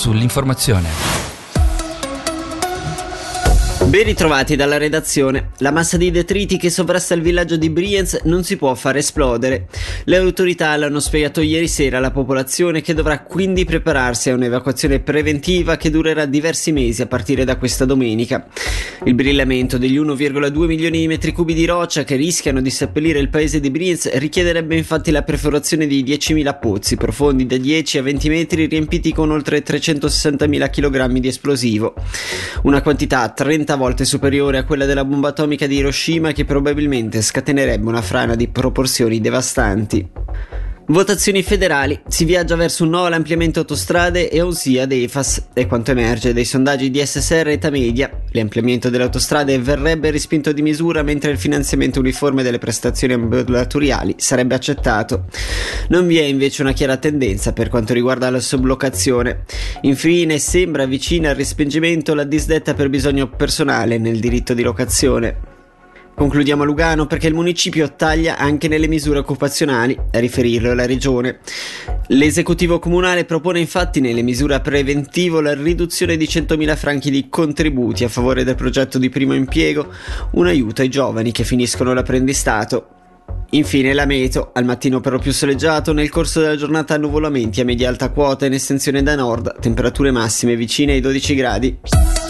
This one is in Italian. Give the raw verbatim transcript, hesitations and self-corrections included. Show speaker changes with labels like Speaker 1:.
Speaker 1: sull'informazione.
Speaker 2: Ben ritrovati dalla redazione. La massa di detriti che sovrasta il villaggio di Brienz non si può far esplodere. Le autorità l'hanno spiegato ieri sera alla popolazione, che dovrà quindi prepararsi a un'evacuazione preventiva che durerà diversi mesi a partire da questa domenica. Il brillamento degli uno virgola due milioni di metri cubi di roccia che rischiano di seppellire il paese di Brienz richiederebbe infatti la perforazione di diecimila pozzi profondi da dieci a venti metri, riempiti con oltre trecentosessantamila chilogrammi di esplosivo. Una quantità trenta volte superiore a quella della bomba atomica di Hiroshima, che probabilmente scatenerebbe una frana di proporzioni devastanti. Votazioni federali. Si viaggia verso un no all'ampliamento autostrade e un sì ad E F A S. È quanto emerge dai sondaggi di S S R e Tamedia. L'ampliamento delle autostrade verrebbe respinto di misura, mentre il finanziamento uniforme delle prestazioni ambulatoriali sarebbe accettato. Non vi è invece una chiara tendenza per quanto riguarda la sublocazione. Infine, sembra vicina al respingimento la disdetta per bisogno personale nel diritto di locazione. Concludiamo a Lugano, perché il municipio taglia anche nelle misure occupazionali, a riferirlo alla regione. L'esecutivo comunale propone infatti nelle misure a preventivo la riduzione di centomila franchi di contributi a favore del progetto di primo impiego, un aiuto ai giovani che finiscono l'apprendistato. Infine la meteo, al mattino però più soleggiato, nel corso della giornata annuvolamenti a media alta quota in estensione da nord, temperature massime vicine ai dodici gradi.